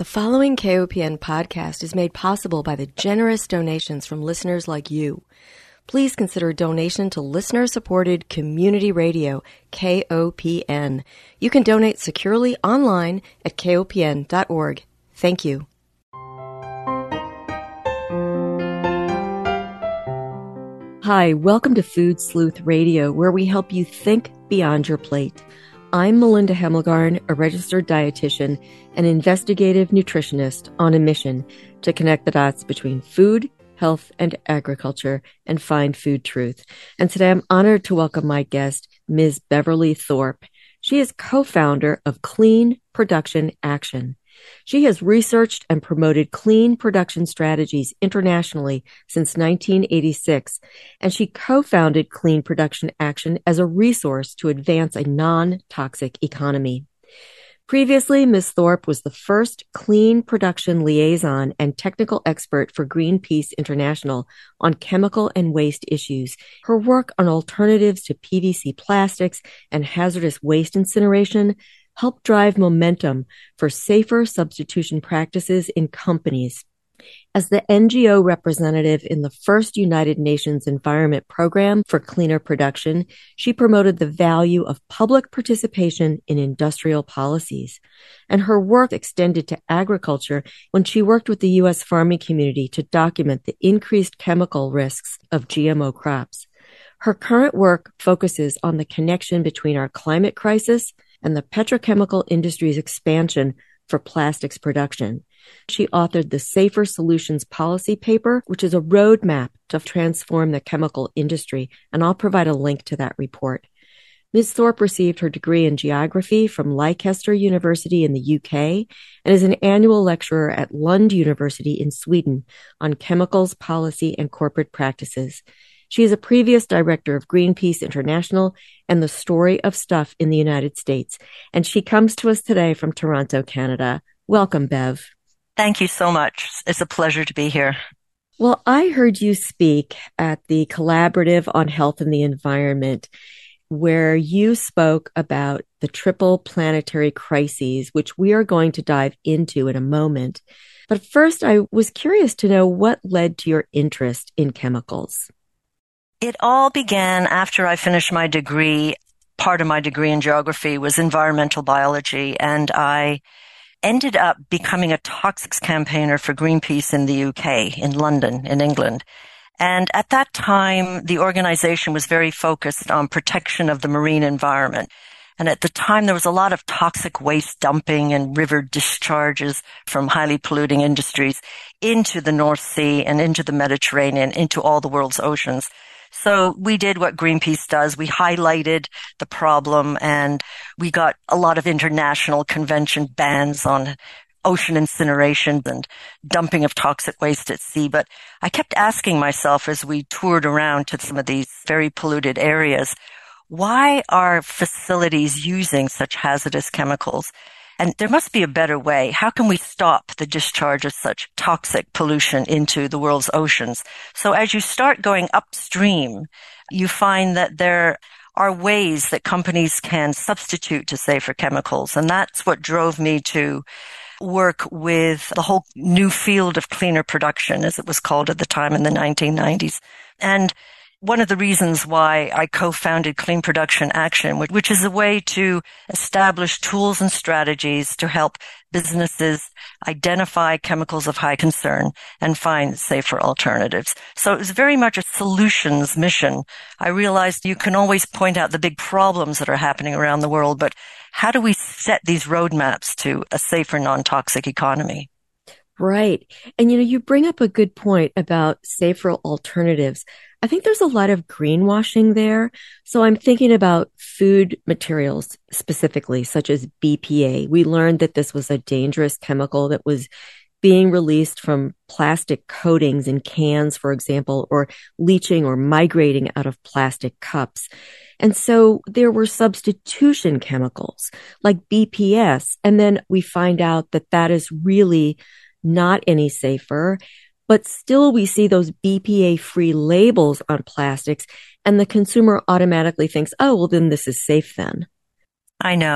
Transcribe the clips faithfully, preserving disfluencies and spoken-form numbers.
The following K O P N podcast is made possible by the generous donations from listeners like you. Please consider a donation to listener-supported community radio, K O P N. You can donate securely online at K O P N dot org. Thank you. Hi, welcome to Food Sleuth Radio, where we help you think beyond your plate. I'm Melinda Hemmelgarn, a registered dietitian and investigative nutritionist on a mission to connect the dots between food, health, and agriculture and find food truth. And today I'm honored to welcome my guest, Miz Beverly Thorpe. She is co-founder of Clean Production Action. She has researched and promoted clean production strategies internationally since nineteen eighty-six, and she co-founded Clean Production Action as a resource to advance a non-toxic economy. Previously, Miz Thorpe was the first clean production liaison and technical expert for Greenpeace International on chemical and waste issues. Her work on alternatives to P V C plastics and hazardous waste incineration help drive momentum for safer substitution practices in companies. As the N G O representative in the first United Nations Environment Program for Cleaner Production, she promoted the value of public participation in industrial policies. And her work extended to agriculture when she worked with the U S farming community to document the increased chemical risks of G M O crops. Her current work focuses on the connection between our climate crisis and the petrochemical industry's expansion for plastics production. She authored the Safer Solutions Policy Paper, which is a roadmap to transform the chemical industry, and I'll provide a link to that report. Miz Thorpe received her degree in geography from Leicester University in the U K and is an annual lecturer at Lund University in Sweden on chemicals, policy, and corporate practices. She is a previous director of Greenpeace International and the Story of Stuff in the United States. And she comes to us today from Toronto, Canada. Welcome, Bev. Thank you so much. It's a pleasure to be here. Well, I heard you speak at the Collaborative on Health and the Environment, where you spoke about the triple planetary crises, which we are going to dive into in a moment. But first, I was curious to know what led to your interest in chemicals. It all began after I finished my degree. Part of my degree in geography was environmental biology, and I ended up becoming a toxics campaigner for Greenpeace in the U K, in London, in England. And at that time, the organization was very focused on protection of the marine environment. And at the time, there was a lot of toxic waste dumping and river discharges from highly polluting industries into the North Sea and into the Mediterranean, into all the world's oceans. So we did what Greenpeace does. We highlighted the problem, and we got a lot of international convention bans on ocean incineration and dumping of toxic waste at sea. But I kept asking myself as we toured around to some of these very polluted areas, why are facilities using such hazardous chemicals? And there must be a better way. How can we stop the discharge of such toxic pollution into the world's oceans? So as you start going upstream, you find that there are ways that companies can substitute to safer chemicals. And that's what drove me to work with the whole new field of cleaner production, as it was called at the time in the nineteen nineties. And one of the reasons why I co-founded Clean Production Action, which is a way to establish tools and strategies to help businesses identify chemicals of high concern and find safer alternatives. So it was very much a solutions mission. I realized you can always point out the big problems that are happening around the world, but how do we set these roadmaps to a safer, non-toxic economy? Right. And, you know, you bring up a good point about safer alternatives. I think there's a lot of greenwashing there. So I'm thinking about food materials specifically, such as B P A. We learned that this was a dangerous chemical that was being released from plastic coatings in cans, for example, or leaching or migrating out of plastic cups. And so there were substitution chemicals like B P S. And then we find out that that is really not any safer, but still we see those B P A-free labels on plastics, and the consumer automatically thinks, oh, well, then this is safe then. I know.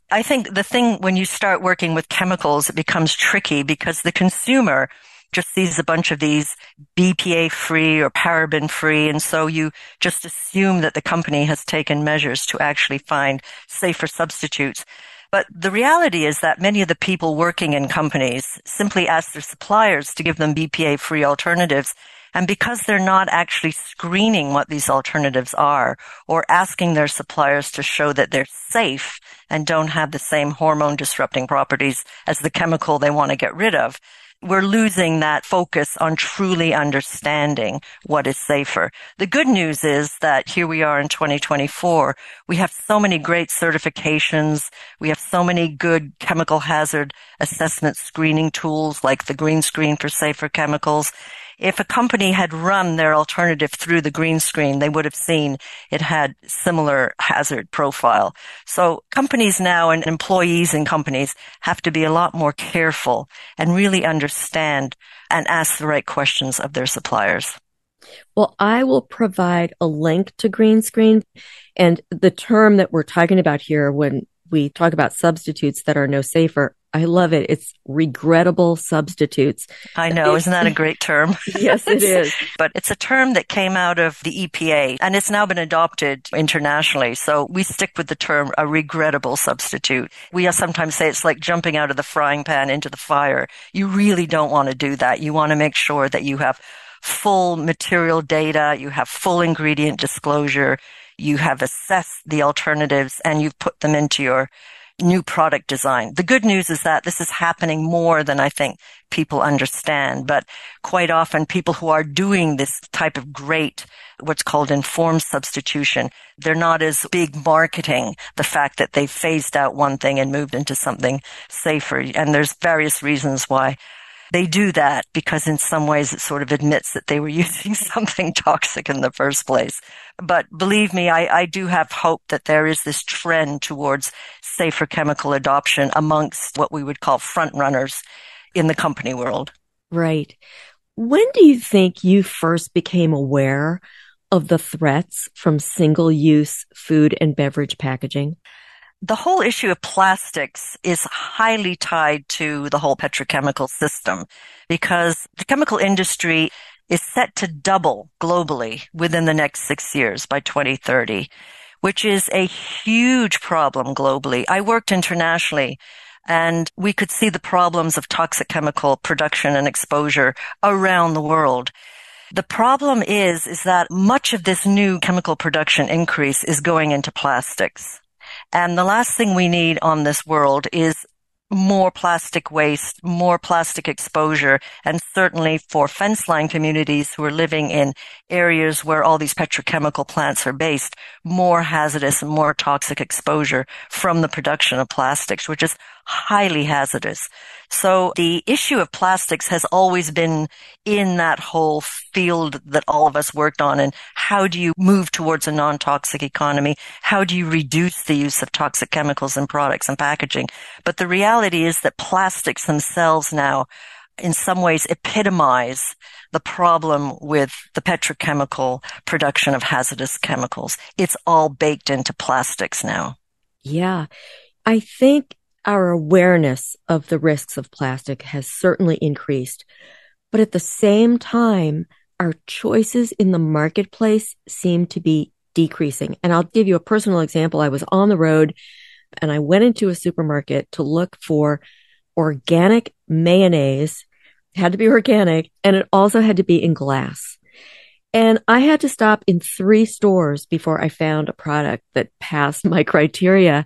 I think the thing when you start working with chemicals, it becomes tricky because the consumer just sees a bunch of these B P A-free or paraben-free, and so you just assume that the company has taken measures to actually find safer substitutes. But the reality is that many of the people working in companies simply ask their suppliers to give them B P A-free alternatives. And because they're not actually screening what these alternatives are or asking their suppliers to show that they're safe and don't have the same hormone disrupting properties as the chemical they want to get rid of, we're losing that focus on truly understanding what is safer. The good news is that here we are in twenty twenty-four. We have so many great certifications. We have so many good chemical hazard assessment screening tools like the Green Screen for Safer Chemicals. If a company had run their alternative through the green screen, they would have seen it had similar hazard profile. So companies now and employees in companies have to be a lot more careful and really understand and ask the right questions of their suppliers. Well, I will provide a link to Green Screen, and the term that we're talking about here when we talk about substitutes that are no safer, I love it. It's regrettable substitutes. I know. Isn't that a great term? Yes, it is. But it's a term that came out of the E P A, and it's now been adopted internationally. So we stick with the term a regrettable substitute. We sometimes say it's like jumping out of the frying pan into the fire. You really don't want to do that. You want to make sure that you have full material data, you have full ingredient disclosure, you have assessed the alternatives, and you've put them into your new product design. The good news is that this is happening more than I think people understand, but quite often people who are doing this type of great, what's called informed substitution, they're not as big marketing the fact that they've phased out one thing and moved into something safer. And there's various reasons why they do that, because in some ways it sort of admits that they were using something toxic in the first place. But believe me, I, I do have hope that there is this trend towards safer chemical adoption amongst what we would call front runners in the company world. Right. When do you think you first became aware of the threats from single-use food and beverage packaging? The whole issue of plastics is highly tied to the whole petrochemical system, because the chemical industry is set to double globally within the next six years by twenty thirty, which is a huge problem globally. I worked internationally, and we could see the problems of toxic chemical production and exposure around the world. The problem is, is that much of this new chemical production increase is going into plastics. And the last thing we need on this world is more plastic waste, more plastic exposure, and certainly for fence line communities who are living in areas where all these petrochemical plants are based, more hazardous and more toxic exposure from the production of plastics, which is highly hazardous. So the issue of plastics has always been in that whole field that all of us worked on. And how do you move towards a non-toxic economy? How do you reduce the use of toxic chemicals in products and packaging? But the reality is that plastics themselves now, in some ways, epitomize the problem with the petrochemical production of hazardous chemicals. It's all baked into plastics now. Yeah. I think our awareness of the risks of plastic has certainly increased, but at the same time, our choices in the marketplace seem to be decreasing. And I'll give you a personal example. I was on the road and I went into a supermarket to look for organic mayonnaise. It had to be organic, and it also had to be in glass. And I had to stop in three stores before I found a product that passed my criteria.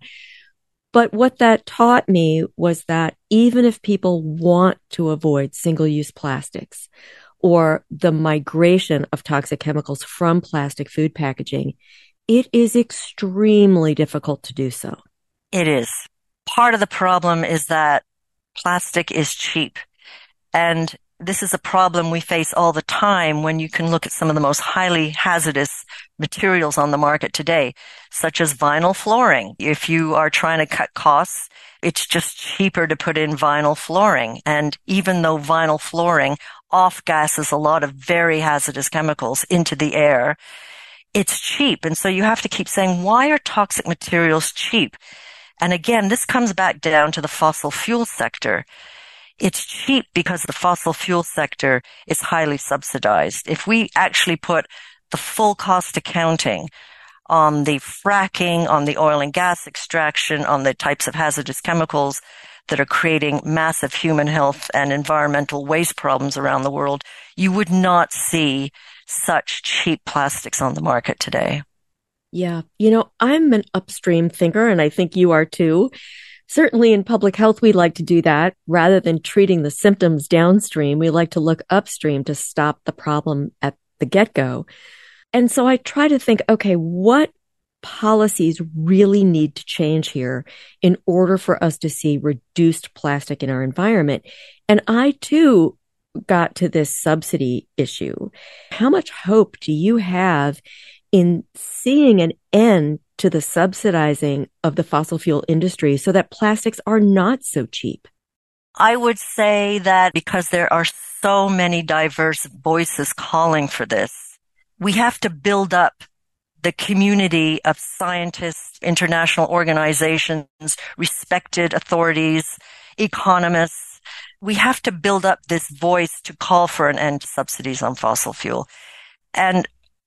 But what that taught me was that even if people want to avoid single-use plastics or the migration of toxic chemicals from plastic food packaging, it is extremely difficult to do so. It is. Part of the problem is that plastic is cheap. And this is a problem we face all the time when you can look at some of the most highly hazardous materials on the market today, such as vinyl flooring. If you are trying to cut costs, it's just cheaper to put in vinyl flooring. And even though vinyl flooring off-gasses a lot of very hazardous chemicals into the air, it's cheap. And so you have to keep saying, why are toxic materials cheap? And again, this comes back down to the fossil fuel sector. It's cheap because the fossil fuel sector is highly subsidized. If we actually put the full cost accounting on the fracking, on the oil and gas extraction, on the types of hazardous chemicals that are creating massive human health and environmental waste problems around the world, you would not see such cheap plastics on the market today. Yeah. You know, I'm an upstream thinker, and I think you are too. Certainly in public health, we like to do that. Rather than treating the symptoms downstream, we like to look upstream to stop the problem at the get-go. And so I try to think, okay, what policies really need to change here in order for us to see reduced plastic in our environment? And I too got to this subsidy issue. How much hope do you have in seeing an end to the subsidizing of the fossil fuel industry so that plastics are not so cheap? I would say that because there are so many diverse voices calling for this, we have to build up the community of scientists, international organizations, respected authorities, economists. We have to build up this voice to call for an end to subsidies on fossil fuel. And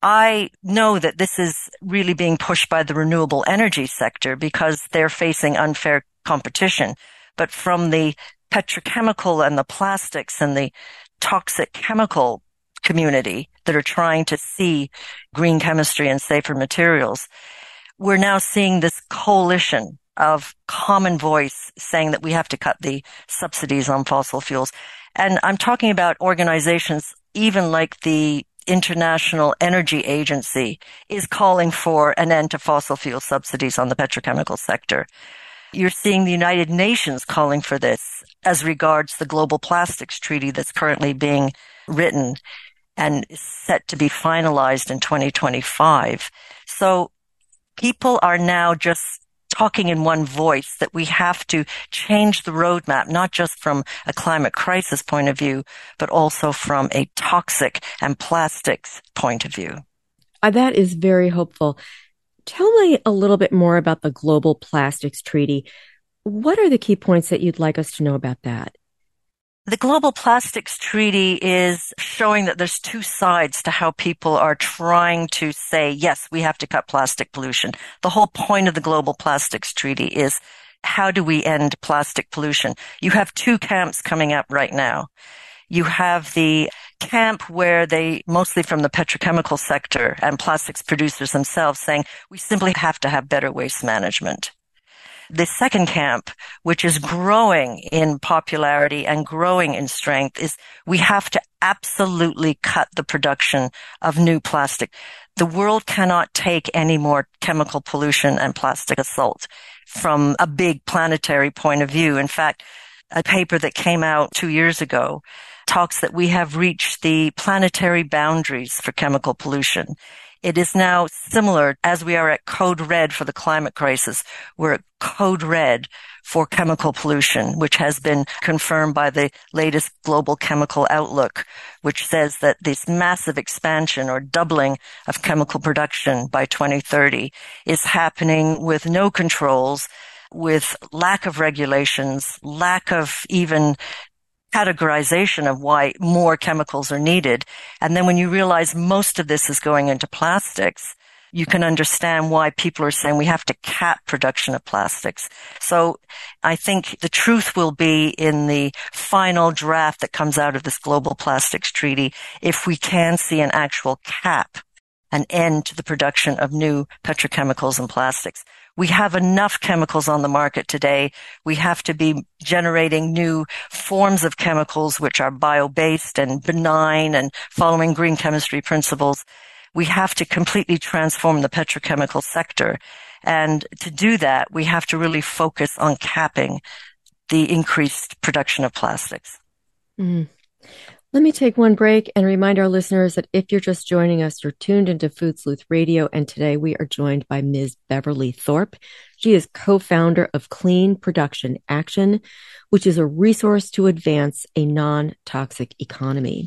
I know that this is really being pushed by the renewable energy sector because they're facing unfair competition. But from the petrochemical and the plastics and the toxic chemical community that are trying to see green chemistry and safer materials, we're now seeing this coalition of common voice saying that we have to cut the subsidies on fossil fuels. And I'm talking about organizations even like the International Energy Agency is calling for an end to fossil fuel subsidies on the petrochemical sector. You're seeing the United Nations calling for this as regards the Global Plastics Treaty that's currently being written and is set to be finalized in twenty twenty-five. So people are now just talking in one voice that we have to change the roadmap, not just from a climate crisis point of view, but also from a toxic and plastics point of view. Uh, that is very hopeful. Tell me a little bit more about the Global Plastics Treaty. What are the key points that you'd like us to know about that? The Global Plastics Treaty is showing that there's two sides to how people are trying to say, yes, we have to cut plastic pollution. The whole point of the Global Plastics Treaty is how do we end plastic pollution? You have two camps coming up right now. You have the camp where they, mostly from the petrochemical sector and plastics producers themselves, saying we simply have to have better waste management. The second camp, which is growing in popularity and growing in strength, is we have to absolutely cut the production of new plastic. The world cannot take any more chemical pollution and plastic assault from a big planetary point of view. In fact, a paper that came out two years ago talks that we have reached the planetary boundaries for chemical pollution. It is now similar, as we are at code red for the climate crisis, we're at code red for chemical pollution, which has been confirmed by the latest global chemical outlook, which says that this massive expansion or doubling of chemical production by twenty thirty is happening with no controls, with lack of regulations, lack of even categorization of why more chemicals are needed. And then when you realize most of this is going into plastics, you can understand why people are saying we have to cap production of plastics. So I think the truth will be in the final draft that comes out of this Global Plastics Treaty if we can see an actual cap, an end to the production of new petrochemicals and plastics. We have enough chemicals on the market today. We have to be generating new forms of chemicals which are bio-based and benign and following green chemistry principles. We have to completely transform the petrochemical sector. And to do that, we have to really focus on capping the increased production of plastics. Mm. Let me take one break and remind our listeners that if you're just joining us, you're tuned into Food Sleuth Radio, and today we are joined by Miz Beverly Thorpe. She is co-founder of Clean Production Action, which is a resource to advance a non-toxic economy.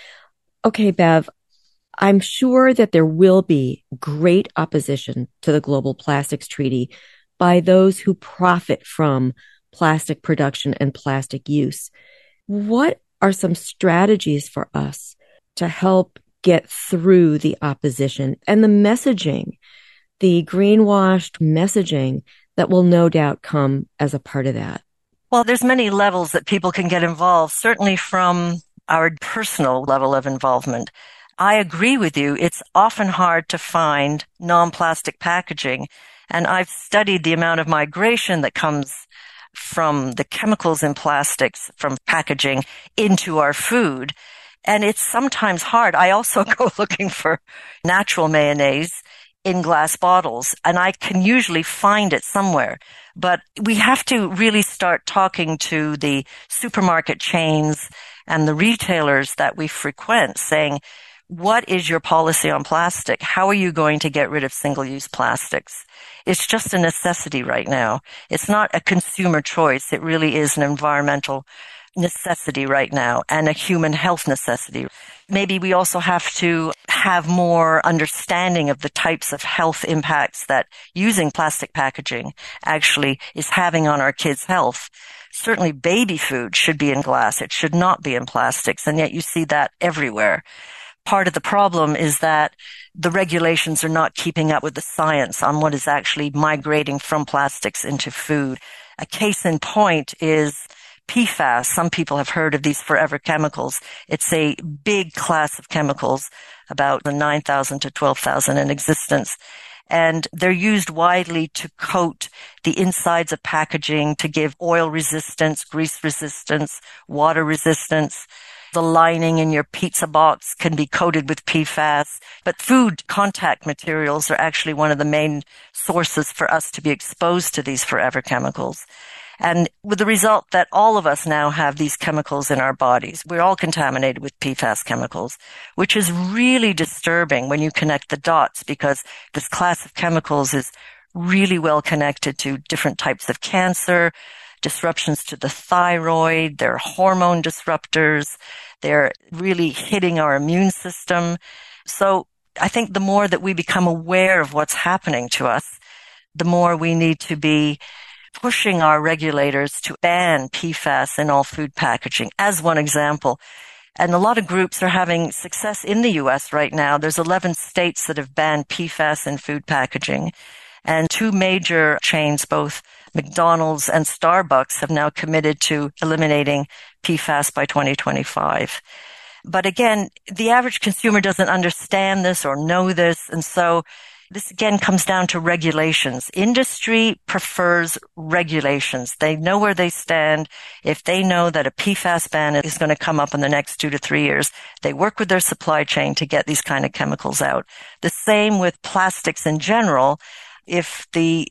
Okay, Bev, I'm sure that there will be great opposition to the Global Plastics Treaty, by those who profit from plastic production and plastic use. What are some strategies for us to help get through the opposition and the messaging, the greenwashed messaging that will no doubt come as a part of that? Well, there's many levels that people can get involved, certainly from our personal level of involvement. I agree with you. It's often hard to find non-plastic packaging. And I've studied the amount of migration that comes from the chemicals in plastics from packaging into our food. And it's sometimes hard. I also go looking for natural mayonnaise in glass bottles, and I can usually find it somewhere. But we have to really start talking to the supermarket chains and the retailers that we frequent, saying, what is your policy on plastic? How are you going to get rid of single-use plastics? It's just a necessity right now. It's not a consumer choice. It really is an environmental necessity right now and a human health necessity. Maybe we also have to have more understanding of the types of health impacts that using plastic packaging actually is having on our kids' health. Certainly baby food should be in glass. It should not be in plastics, and yet you see that everywhere. Part of the problem is that the regulations are not keeping up with the science on what is actually migrating from plastics into food. A case in point is P FAS. Some people have heard of these forever chemicals. It's a big class of chemicals, about nine thousand to twelve thousand in existence. And they're used widely to coat the insides of packaging, to give oil resistance, grease resistance, water resistance. The lining in your pizza box can be coated with P FAS. But food contact materials are actually one of the main sources for us to be exposed to these forever chemicals. And with the result that all of us now have these chemicals in our bodies. We're all contaminated with P FAS chemicals, which is really disturbing when you connect the dots, because this class of chemicals is really well connected to different types of cancer, disruptions to the thyroid, they're hormone disruptors, they're really hitting our immune system. So I think the more that we become aware of what's happening to us, the more we need to be pushing our regulators to ban P FAS in all food packaging, as one example. And a lot of groups are having success in the U S right now. There's eleven states that have banned P FAS in food packaging. And two major chains, both McDonald's and Starbucks, have now committed to eliminating P FAS by twenty twenty-five. But again, the average consumer doesn't understand this or know this, and so this again comes down to regulations. Industry prefers regulations. They know where they stand. If they know that a P FAS ban is going to come up in the next two to three years, they work with their supply chain to get these kind of chemicals out. The same with plastics in general. If the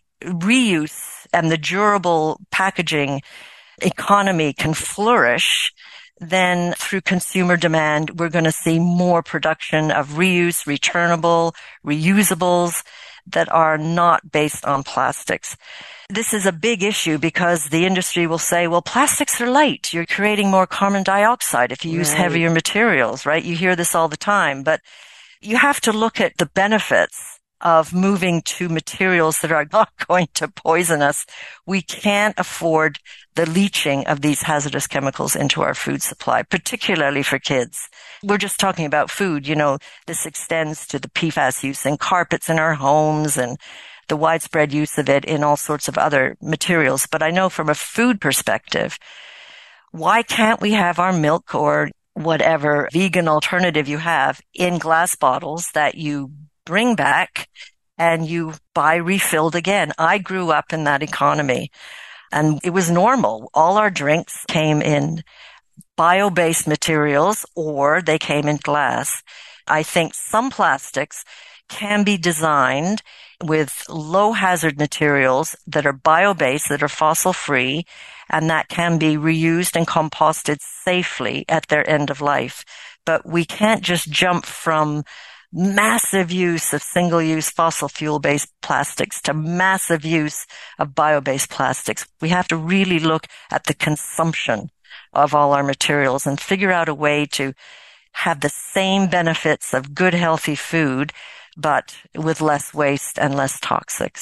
reuse and the durable packaging economy can flourish, then through consumer demand, we're going to see more production of reuse, returnable, reusables that are not based on plastics. This is a big issue because the industry will say, well, plastics are light. You're creating more carbon dioxide if you use right. heavier materials, right? You hear this all the time, but you have to look at the benefits of moving to materials that are not going to poison us. We can't afford the leaching of these hazardous chemicals into our food supply, particularly for kids. We're just talking about food. You know, this extends to the P FAS use in carpets in our homes and the widespread use of it in all sorts of other materials. But I know from a food perspective, why can't we have our milk or whatever vegan alternative you have in glass bottles that you bring back and you buy refilled again? I grew up in that economy and it was normal. All our drinks came in bio-based materials or they came in glass. I think some plastics can be designed with low hazard materials that are bio-based, that are fossil free, and that can be reused and composted safely at their end of life. But we can't just jump from massive use of single-use fossil fuel-based plastics to massive use of bio-based plastics. We have to really look at the consumption of all our materials and figure out a way to have the same benefits of good, healthy food, but with less waste and less toxics.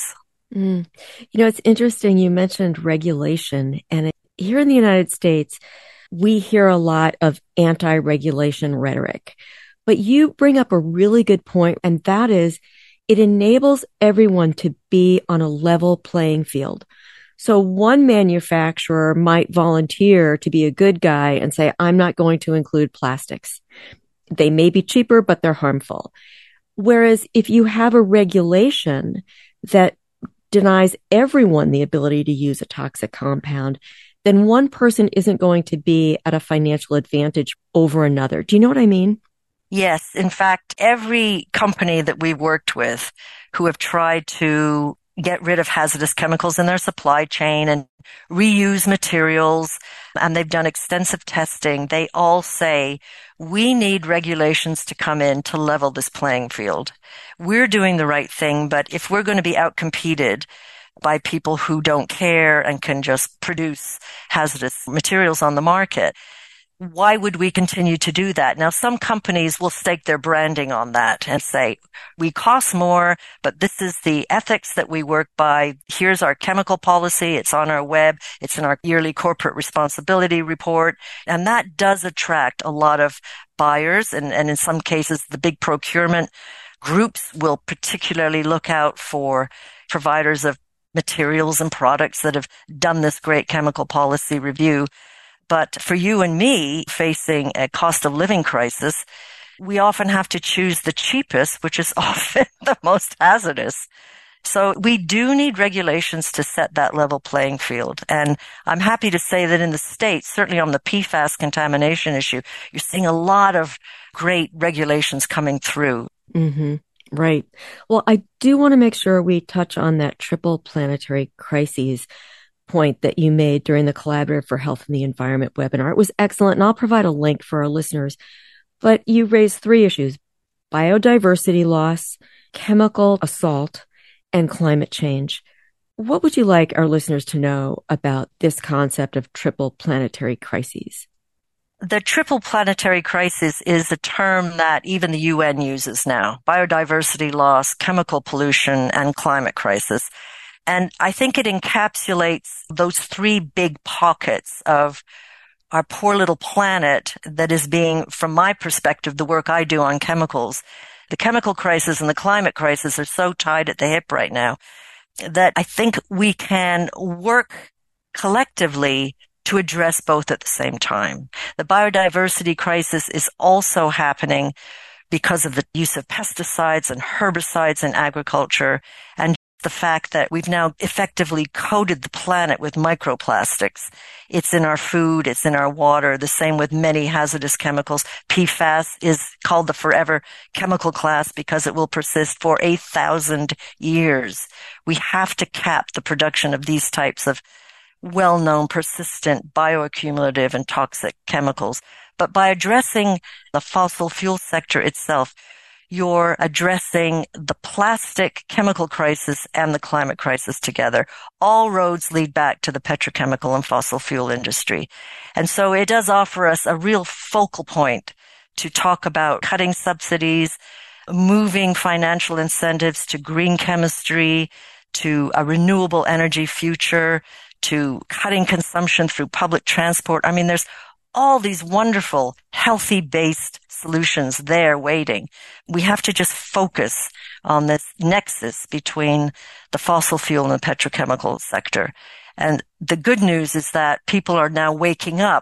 Mm. You know, it's interesting. You mentioned regulation, and it, here in the United States, we hear a lot of anti-regulation rhetoric. But you bring up a really good point, and that is it enables everyone to be on a level playing field. So one manufacturer might volunteer to be a good guy and say, I'm not going to include plastics. They may be cheaper, but they're harmful. Whereas if you have a regulation that denies everyone the ability to use a toxic compound, then one person isn't going to be at a financial advantage over another. Do you know what I mean? Yes. In fact, every company that we've worked with who have tried to get rid of hazardous chemicals in their supply chain and reuse materials, and they've done extensive testing, they all say, we need regulations to come in to level this playing field. We're doing the right thing, but if we're going to be outcompeted by people who don't care and can just produce hazardous materials on the market, why would we continue to do that? Now, some companies will stake their branding on that and say, we cost more, but this is the ethics that we work by. Here's our chemical policy. It's on our web. It's in our yearly corporate responsibility report. And that does attract a lot of buyers. And, and in some cases, the big procurement groups will particularly look out for providers of materials and products that have done this great chemical policy review. But for you and me facing a cost of living crisis, we often have to choose the cheapest, which is often the most hazardous. So we do need regulations to set that level playing field. And I'm happy to say that in the States, certainly on the P FAS contamination issue, you're seeing a lot of great regulations coming through. Mm-hmm. Right. Well, I do want to make sure we touch on that triple planetary crises point that you made during the Collaborative for Health and the Environment webinar. It was excellent, and I'll provide a link for our listeners. But you raised three issues: biodiversity loss, chemical assault, and climate change. What would you like our listeners to know about this concept of triple planetary crises? The triple planetary crisis is a term that even the U N uses now: biodiversity loss, chemical pollution, and climate crisis. And I think it encapsulates those three big pockets of our poor little planet that is being, from my perspective, the work I do on chemicals. The chemical crisis and the climate crisis are so tied at the hip right now that I think we can work collectively to address both at the same time. The biodiversity crisis is also happening because of the use of pesticides and herbicides in agriculture, and the fact that we've now effectively coated the planet with microplastics. It's in our food, it's in our water, the same with many hazardous chemicals. P FAS is called the forever chemical class because it will persist for a thousand years. We have to cap the production of these types of well-known, persistent, bioaccumulative, and toxic chemicals. But by addressing the fossil fuel sector itself, you're addressing the plastic chemical crisis and the climate crisis together. All roads lead back to the petrochemical and fossil fuel industry. And so it does offer us a real focal point to talk about cutting subsidies, moving financial incentives to green chemistry, to a renewable energy future, to cutting consumption through public transport. I mean, there's all these wonderful, healthy-based solutions there waiting. We have to just focus on this nexus between the fossil fuel and the petrochemical sector. And the good news is that people are now waking up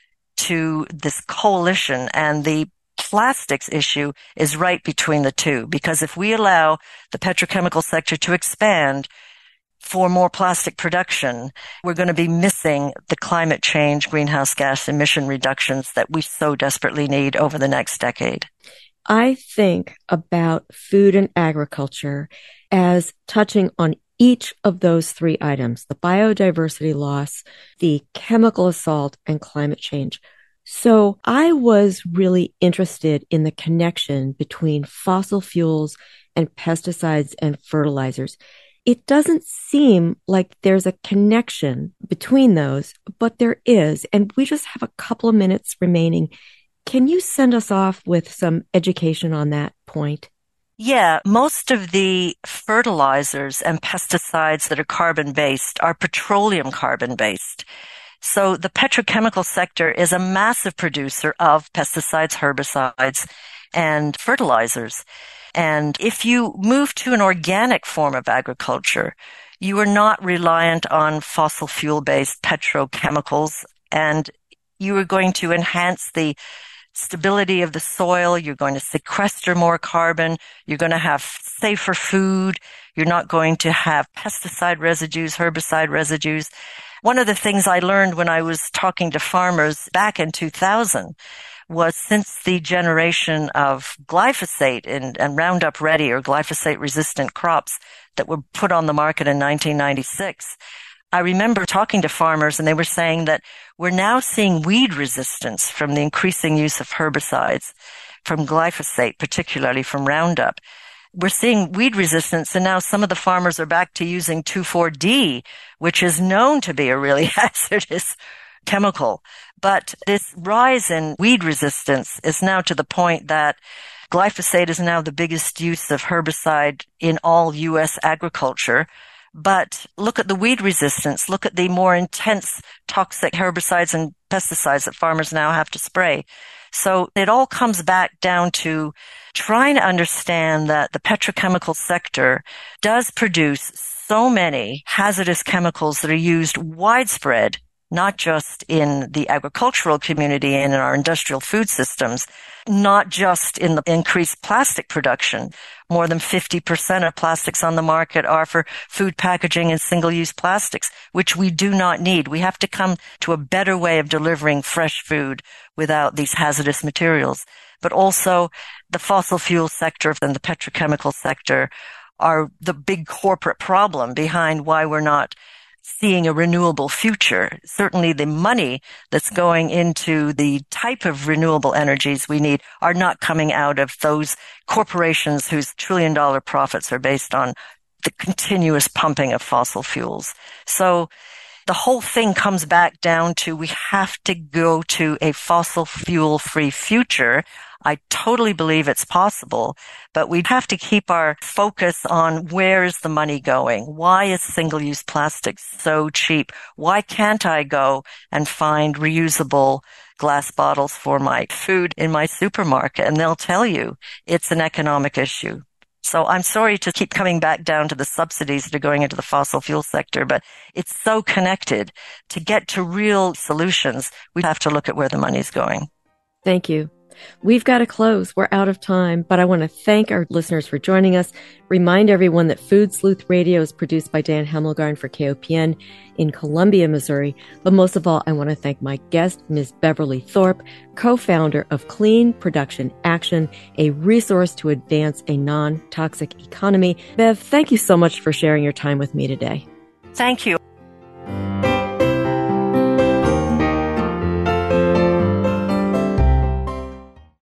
to this coalition, and the plastics issue is right between the two. Because if we allow the petrochemical sector to expand for more plastic production, we're going to be missing the climate change greenhouse gas emission reductions that we so desperately need over the next decade. I think about food and agriculture as touching on each of those three items: the biodiversity loss, the chemical assault, and climate change. So I was really interested in the connection between fossil fuels and pesticides and fertilizers. It doesn't seem like there's a connection between those, but there is. And we just have a couple of minutes remaining. Can you send us off with some education on that point? Yeah, most of the fertilizers and pesticides that are carbon-based are petroleum carbon-based. So the petrochemical sector is a massive producer of pesticides, herbicides, and fertilizers. And if you move to an organic form of agriculture, you are not reliant on fossil fuel-based petrochemicals, and you are going to enhance the stability of the soil. You're going to sequester more carbon. You're going to have safer food. You're not going to have pesticide residues, herbicide residues. One of the things I learned when I was talking to farmers back in two thousand was since the generation of glyphosate and, and Roundup Ready or glyphosate resistant crops that were put on the market in nineteen ninety-six, I remember talking to farmers and they were saying that we're now seeing weed resistance from the increasing use of herbicides, from glyphosate, particularly from Roundup. We're seeing weed resistance, and now some of the farmers are back to using two four D, which is known to be a really hazardous chemical. But this rise in weed resistance is now to the point that glyphosate is now the biggest use of herbicide in all U S agriculture. But look at the weed resistance. Look at the more intense toxic herbicides and pesticides that farmers now have to spray. So it all comes back down to trying to understand that the petrochemical sector does produce so many hazardous chemicals that are used widespread, not just in the agricultural community and in our industrial food systems, not just in the increased plastic production. More than fifty percent of plastics on the market are for food packaging and single-use plastics, which we do not need. We have to come to a better way of delivering fresh food without these hazardous materials. But also the fossil fuel sector and the petrochemical sector are the big corporate problem behind why we're not seeing a renewable future. Certainly the money that's going into the type of renewable energies we need are not coming out of those corporations whose trillion dollar profits are based on the continuous pumping of fossil fuels. So the whole thing comes back down to we have to go to a fossil fuel free future. I totally believe it's possible, but we have to keep our focus on where is the money going? Why is single-use plastic so cheap? Why can't I go and find reusable glass bottles for my food in my supermarket? And they'll tell you it's an economic issue. So I'm sorry to keep coming back down to the subsidies that are going into the fossil fuel sector, but it's so connected. To get to real solutions, we have to look at where the money's going. Thank you. We've got to close. We're out of time, but I want to thank our listeners for joining us. Remind everyone that Food Sleuth Radio is produced by Dan Hemmelgarn for K O P N in Columbia, Missouri. But most of all, I want to thank my guest, Miz Beverly Thorpe, co-founder of Clean Production Action, a resource to advance a non-toxic economy. Bev, thank you so much for sharing your time with me today. Thank you.